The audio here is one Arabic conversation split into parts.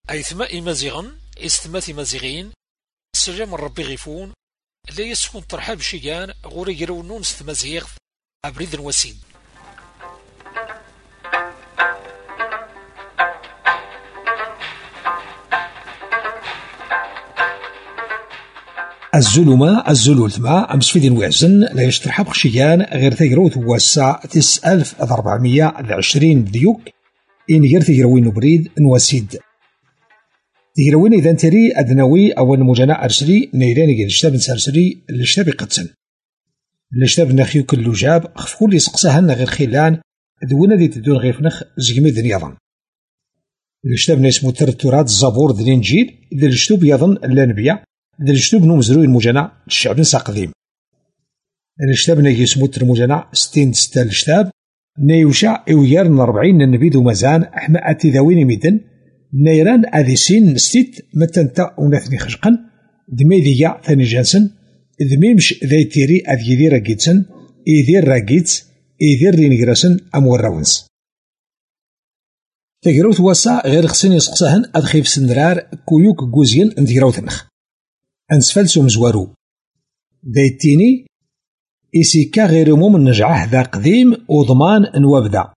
أيثما إمازيغن إستمات إمازيغين السلام ربي غيفون لا يسكن ترحاب شيغان غوري يرونون ستمازيغ أبريد الوسيد. الزلمة الزلولتما أمس في دين وعزن لا يشترحب خشيان غير تيروت هو الساعة 9420 ديوك إن غير تيروين نبريد نواسيد تيروين إذا تري أدنوي أو المجانا أرسلي نيراني غير الشتاب نسرسلي الشتاب قدسن الشتاب نخيو كل جاب خفكول يسقسهن غير خلان دونا دي تدون غير فنخ زقمي دنياضن الشتاب نسمو ترتورات الزبور دلينجيل إذا الشتوب يظن اللانبيا ذا الجتوب نومزرو المجانا الشعب نسا قديم الشتاب نيجي سموت المجانا 60 ستة الشتاب نيوشع إويار من 40 النبيد ومزان أحما أتي ذاوين ميدن نيران أذي سين ستيت متنتا ونثني خشقا دمي ذيا ثاني جانسن دميمش ذي تيري أذي ذي راقيتسن إذي راقيتس إذي رينيغراسن أمور راونس تقروت واسا غير خسين يسقساهن أدخيف سندرار كويوك جوزين انذيروت النخ أنسفلسو مزوارو دايتيني إسيكا غير من نجعه ذا قديم وضمان نوابدا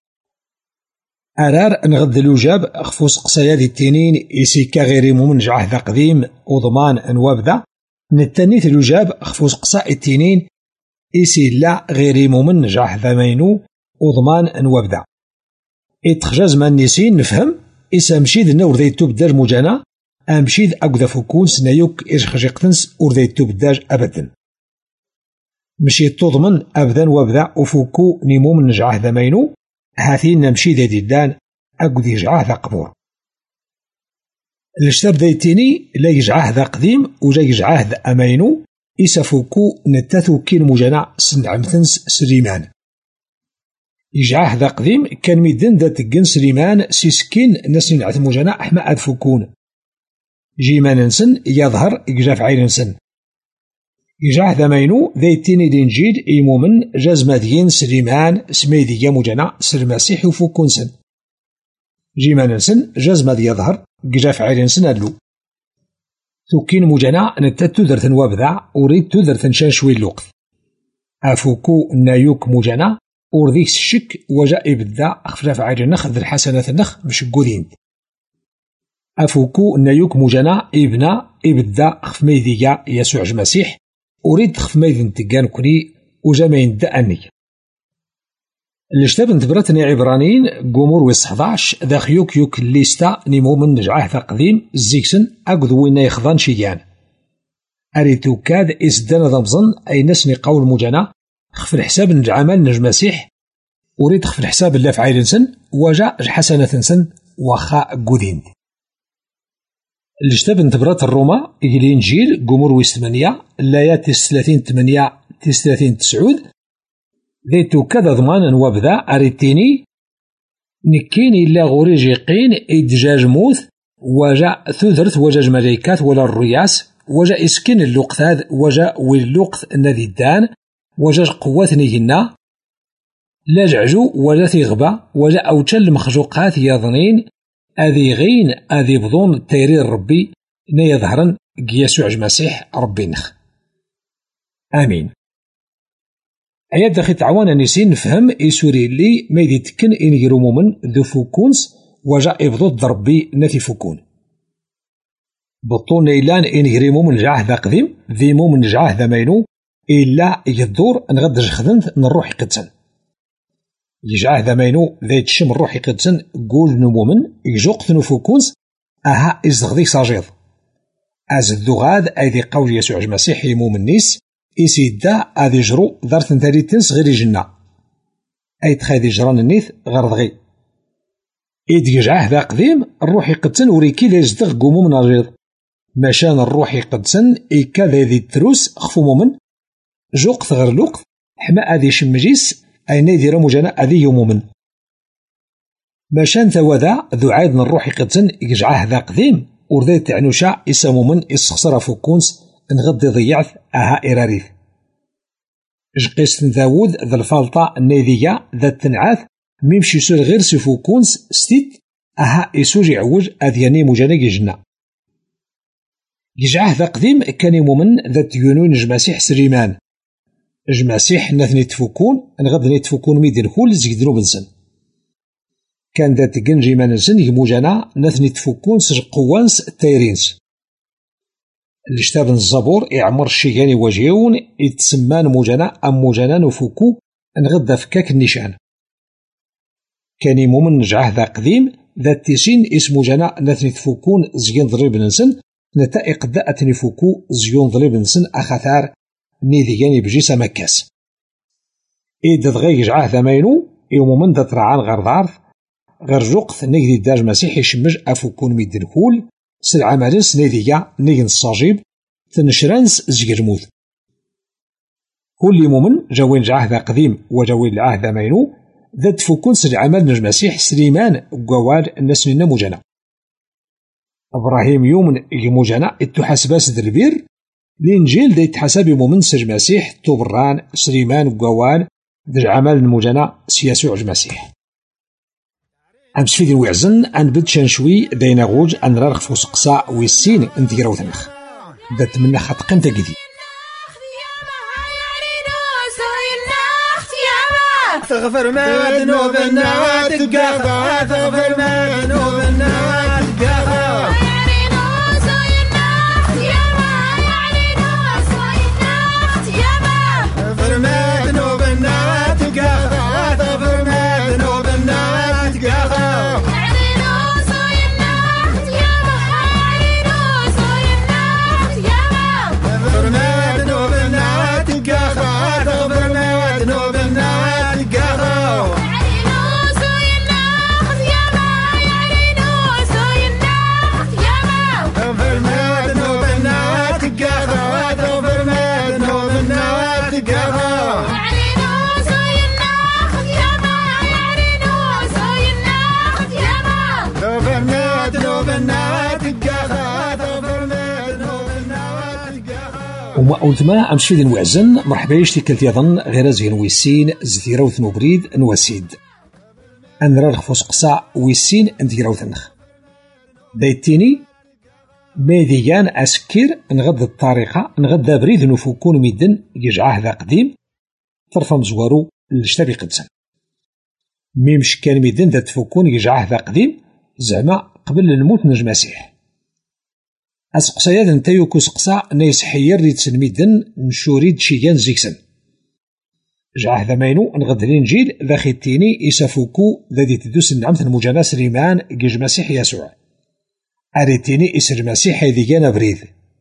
أرار نغد الوجاب أخفوس قصايا ذي التنين إسيكا غير من نجعه ذا قديم وضمان نوابدا نتنيت الوجاب أخفوس قصاء التنين إسي لا غير من نجعه ذا مينو وضمان نوابدا إتخجاز من نسين نفهم إسا مشيد نور ذي تبدر مجانا أمشيد أقذا فكون سنايوك إيش خجيقتنس أورذي تبداج أبدا مشي تضمن أبدا وابدا وفوكو نيمو من نجعه ذا مينو هاثين نمشي ذا ديدان أقذي جعاه ذا قبور الاشتاب دايتيني لا يجعاه ذا قديم وجا يجعاه ذا أمينو إسا فوكو نتاثو كين مجانا سنعمثنس سليمان يجعاه ذا قديم كان ميدن ذا تقن سليمان سيسكين نسين عث مجانا أحما أدفوكون جيما ننسن يظهر إجاف عينسن يجاه ذا مينو ذا يتيني دينجيد إيمومن جازماديين سليمان سميدية مجانا سلماسيح وفوكونسن جيما ننسن جازماد يظهر إجاف عينسن أدلو ثوكين مجانا نتاتو درثن وابذا أريد تدرثن شانشوي اللوقت أفوكو نايوك مجانا أرذيكس الشك وجاء إبدا أخفراف عيرن نخ ذي الحسنات النخ مش قودين أفوكو نايوك مجانا إبنا إبدا خفميذية يسوع المسيح أريد خفميذ تقان كني وجامين دأني الاشتاب انتبرتني عبرانيين قمور ويس 11 ذا خيوك يوك الليستا نيمو من نجعه ذا قديم الزيكسن أقذ وين يخضان شيان أريتو كاد إسدان ضمزن أي نسني قول مجانا خف الحساب نجعمال نجم مسيح أريد خف الحساب الله في عيرنسن وجاء حسنة سن وخاء قذين الاشتاب انتبرات الروما الإنجيل قمور ويس 8 الآيات 30 8 30 9 ذيتو كذا ضمانا وابدا أريتيني نكيني إلا غوريجي قين إدجاج موث وجاء ثذرث وجاج ملايكات ولا الرياس وجاء إسكن اللوقت هذا وجاء واللوقت الذي دان وجاج قوات نيهنا لا جعجو ولا ثيغبا وجاء أوتشل مخلوقات يظنين أذي غين أذي بضون تيرير ربي نيظهرن يسوع المسيح ربي نخ آمين. أياد داخل تعوانا نسين نفهم إيسوري لي ما يدي تكن إن يرومو من ذو فوكونس وجاء إفضوط ضربي نتي فوكون بطون إيلان إن يريمو من جعاه ذا قديم ذيمو من جعاه ذا مينو إلا يدور نغدج خذنت نروح قدسن يجعاه ذا مينو ذا يتشم الروح قدسن قول نمو من يجوق ثنو فوكونس أها إزغذي ساجيض أزدو غاد أيدي قول يسوع المسيح يمو من نيس إسيدا أذي جرو دارت نتاري تنس غير جنة أي تخاذي جران النيث غير ضغي إيد يجعاه ذا قديم الروح يقدسن وريكي ليزدغ قومو من أجيض ماشان الروح يقدسن إيكا ذي التروس خفو مومن جوق ثغر لوق حما أذي شمجيس أي نيدي رمجانا أذي يومومن ماشان ثوذا ذو عايد من الروح يقدسن يجعاه ذا قديم ورذي تعنوشا إسامومن إسخسر فوكونس نغضي ضيعث أها إراريث جقيس داود ذا الفالطة النيذية ذا التنعاث ميمشي سور غير سفوكونس ستيت أها إسوج يعوج أذياني مجانا جنا يجعه ذا قديم كان يمومن ذات يونون جماسيح سليمان جماسيح نثني تفكون نغد تفكون ميدين كل زيدنو بنسن كان ذات جنجي منسن يموجانا نثني تفكون سج قوانس تايرينس اللي شتاب الزبور يعمر الشيغاني وجيون يتسمان موجانا أم موجانا نفكو نغد فكاك النشان كان يمومن نجعه ذا قديم ذات تيسين اسمو جانا نثني تفكون زيان ضريب نسن نتائق داءتني فوكو زيون ضريب نسن أخثار نيدياني بجي سمكاس إيد دغي يجعه ذا ماينو يومومن ذات رعان غير ضارث غير جوقت نيدي داج مسيح يشمج أفوكون ميدن كول سلعة مالنس نيديا نيجن الصاجيب تنشرانس زيجرموذ كل مومن جاوين جعه ذا قديم وجاوين العاه ذا ماينو ذات فوكون سلعة مال مسيح سليمان قوال الناس من مجانا إبراهيم يومن يموجانا اتحاسباس ذا البير الإنجيل دا يتحسب يمومن سج مسيح توبران سليمان قوال ذا عمل المجانا سياسو المسيح أمس في ذي الوعزن أن بدشان شوي داينا غوج أن رارخ فوسقسا ويسين انتقراو ثنخ ذات من خط قيمتا قدي تغفر ما ذنوبنا تقاطع تغفر ما ذنوبنا تقاطع وما أولتما أمشي ذي الوعزن مرحبا يشتي كلت يظن غير زين ويسين زثيرو ثنوبريد نواسيد أن رارخ فوسقسا ويسين نديرو ثنخ دايتيني ماذيان أسكير نغد الطريقة نغد بريد نفوكون ميدن يجعاه ذا قديم طرفا مزوارو لشتابي قدسن ميمش كان ميدن ذا تفوكون يجعاه ذا قديم زعما قبل الموت نجم مسيح أسقساياد نتايو كوسقسا نايس حير ريد سنميدن نشوريد شيغان زيكسن جعاه ذا ماينو نغد الإنجيل ذا خيتيني إسافوكو ذا دي تدوس النعمة المجانا سليمان جيج مسيح يسوع أريتيني إسر مسيح هذي جانا بريد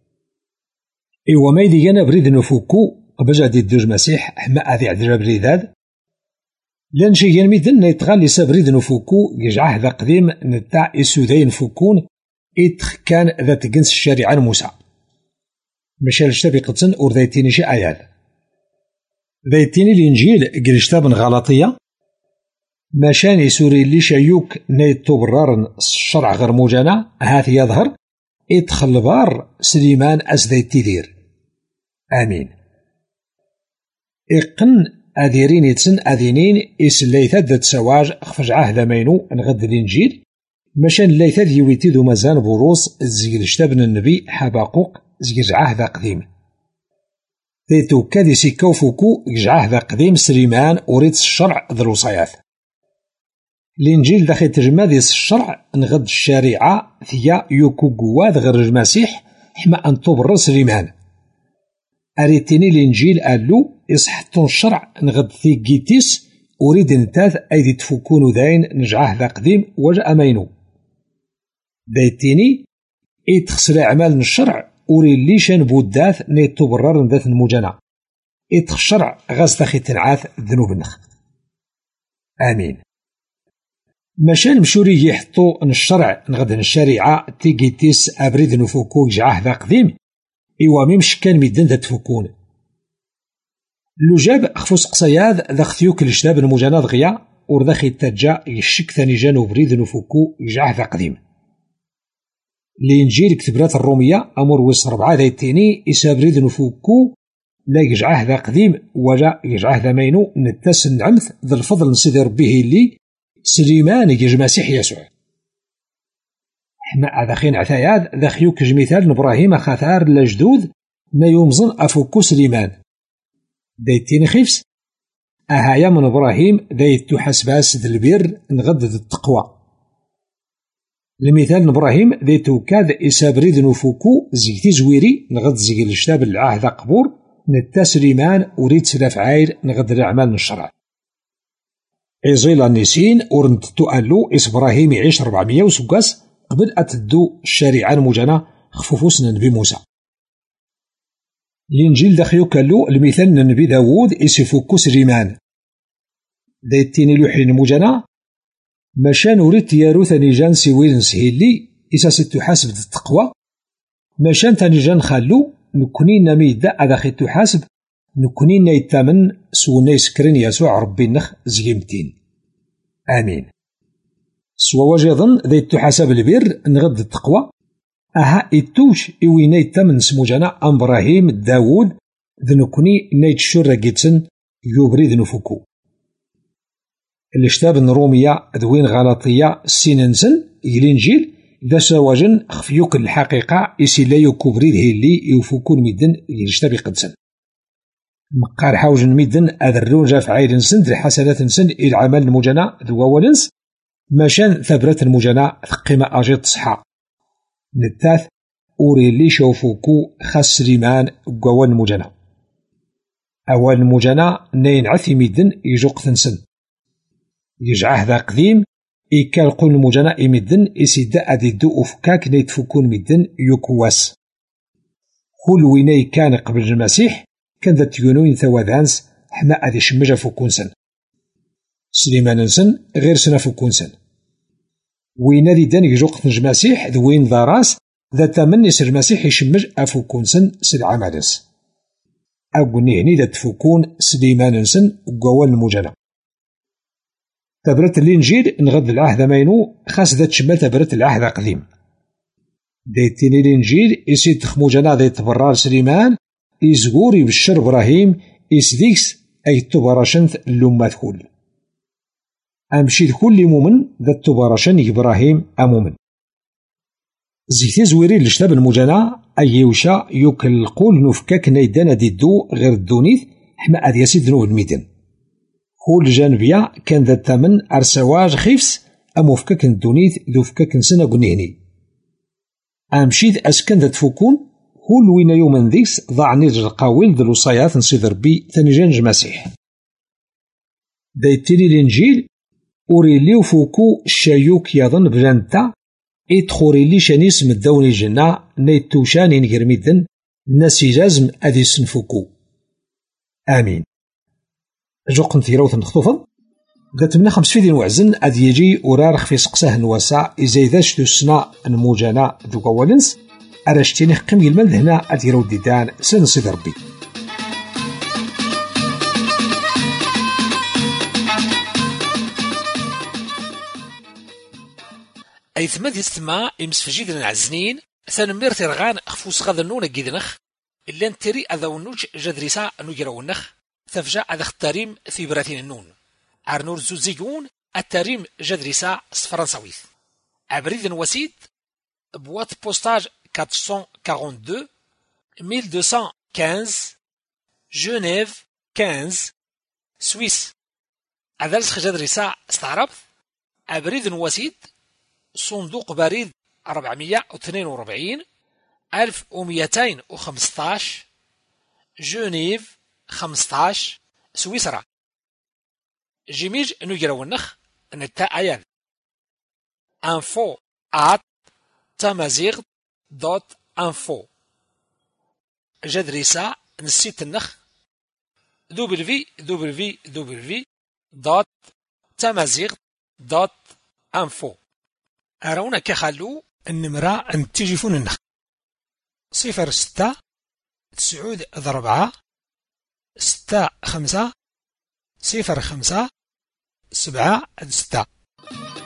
إيوا ما يدي جانا بريد نفوكو قبجا دي دوج مسيح حما أذي عدجا بريداد لان شيغان ميدن نيتغال لسا بريد نفوكو يجعاه ذا قديم نتاع إسوداي نفوكون إتخ كان ذا تقنس الشريعة موسى مشال شتابي قدسن ورذايتيني شي آيات ذايتيني الإنجيل قريشتابن غلطية ماشان يسوري اللي شايوك نيتو برارن الشرع غير موجانا هاث يظهر إدخل بار سليمان أسدايتي دير آمين إقن أذيرين يتسن أذينين إسلايثات ذات سواج أخفجعاه ذا مينو نغد الإنجيل مشان لايثات يويتيدو مزان بروس زير شتابن النبي حباقوق زيرعاه ذا قديم ذيتو كادي سيكاو فوكو يجعاه ذا قديم سليمان أريد الشرع ذا الوصايات الإنجيل داخل ترجمة الشرع نغد الشريعة ثيا يوكو قواد غير المسيح حما أن تبر سليمان أريتيني الإنجيل قالو إصحتون الشرع نغد في جيتيس أريد نتاث أيدي تفكون داين نجعاه ذا قديم وجاء مينو دايتيني إتخسر أعمال الشرع أريد ليشان بوداث نيتو برار ذات المجانا إتخ الشرع غاز داخل تنعاث ذنوب النخ آمين مشان مشوري يحطو ان الشرع نغد الشريعة تيجيتيس أبريد نفوكو يجعاه ذا قديم إيوا ميمش كان ميدن ذا تفوكون لو جاب خفوس قصياد ذا خثيوك الشتاب المجانا دغيا ورذاخي التجا يشك ثاني جانو بريد نفوكو يجعاه ذا قديم الإنجيل كتبرات الرومية أمور ويس 4 ذا التيني إسا بريد نفوكو لا يجعاه ذا قديم ولا يجعاه ذا مينو نتاس النعمث ذا الفضل نسيدي ربيه اللي سليمان يجي مسيح يسوع حما هذا خين عتاياد ذا خيوك جميثال نبراهيم خاثار لجدود ما يومزن أفوكو سليمان دايتين خيفس أهايا من إبراهيم دايتو حسباس ذا البير نغدد التقوى المثال نبراهيم دايتو كاد إسابريد نفوكو زيكتي زويري نغد زيك الشتاب العهد قبور نتا سليمان وريد سلاف عاير نغد الأعمال الشرع عزيل النسين ورنتو ألو إس إبراهيم يعيش 400 وسكاس قبل أتدو الشريعة المجنة خفوفوس نبي موسى الإنجيل داخيو كالو المثال نبي داوود إسفوكو سليمان دايتيني لوحي المجنة ماشا نوريد يارو ثاني جان سيويل نسهيلي إسا ستو حاسب التقوى ماشا ثاني جان خالو نكوني نامي دا أداخي تحاسب نكوني نايتامن سونا يسكرين يسوع ربي النخ زيمتين آمين سوا وجدن ذي تحاسب البير نغد التقوى أها إتوش إوي نايتامن سموجانا إبراهيم داوود ذي نكوني نايت شر جيتسن يوبريد نفوكو الاشتاب الرومية ذوين غلطية سيننسن الإنجيل دا سواجن خفيوك الحقيقة إسي لا يكوبريد هيلي يوفوكون ميدن يشتبي قدسن مقار حاوجن ميدن أذرون جاف عايلنسن ذي حسنات نسن العمل المجنى ذو أولنس ماشان ثبرت المجنى قيمة أجيط صحا نتاث أوري لي شوفوكو خاس سليمان قوان المجنى أول المجنى نين عثي ميدن يجوق ثنسن يجعه ذا قديم إيكال قول المجنى إمدن إسيدا أدي دو أفكاك نيتفكون مدن يكواس كل ويناي كان قبل المسيح كان ذا تيونوين ثواذانس حما أدي شمجا فكونسن سليمان نسن غير سنة فكونسن وينا دي دان يجوق المسيح ذوين ذا راس ذا تمني سر المسيح يشمج أفكونسن سل عمالس أقولني هني ذا تفكون سليمان نسن وقوان المجنى تبرت الإنجيل نغد العهد ماينو خاص ذات شمال تبرت العهد قديم دايتيني الإنجيل إسيد تخموجنا ذي تبرار سليمان إزغوري بالشر إبراهيم إسديكس أي تبراشنث اللومات كل أمشي كل مؤمن ذات تبراشن إبراهيم أمومن زيتي زويري لشتاب المجانا أي يوشا يوكل القول نفكاك نيدان دي دو غير الدونيث حما أدي يسيد نو الميدن كل جانبيا كان ذا الثمن أرسواج خيفس أموفكاك الدونيث ذو فكاك نسنا قنيهني أمشيد أسكن ذا تفوكون كل وين يومن ذيس ضاع نيج القاويل ذو الوصايات نصيدر بي ثانيجانج مسيح دايتيني الإنجيل أوريلي وفوكو الشايوك يظن بلانتا إدخوري لي شانيس مدوني جنة نيتوشاني نجرميدن ناسي لازم أدي سنفوكو آمين جوقن ثيروث نخطوفض ذات من 5 فيدين وعزن أدي يجي أورارخ في سقساه نواسا إزايداش تسنا الموجانا ذو قوالنس أرشتيني قيم المال هنا أدي رو ديدان سنصيد ربي أيثما دي ستما إمسفجيد العزنين ثانمير ترغان خفوس غاذا نونا جيدنخ إلا نتري أذا ونوج جدريسا نجرا ونخ ثفجا أذا اختاريم في براتين النون عرنور زوزيقون التاريم جدريسا فرنساويث عبريد وسيد بوات بوستاج 442 1215 جنيف 15 سويس أذلسخ جدريسا استعربت عبريد وسيد صندوق بريد 442 1215 جنيف 15 سويسرا جيميج نجرا ونخ نتا ايان info@tamazigh.info جدريسا نسيت النخ www.tamazigh.info أرونا كخلو النمرة أن تجيفون النخ 06 9 6 5 0 5 7 6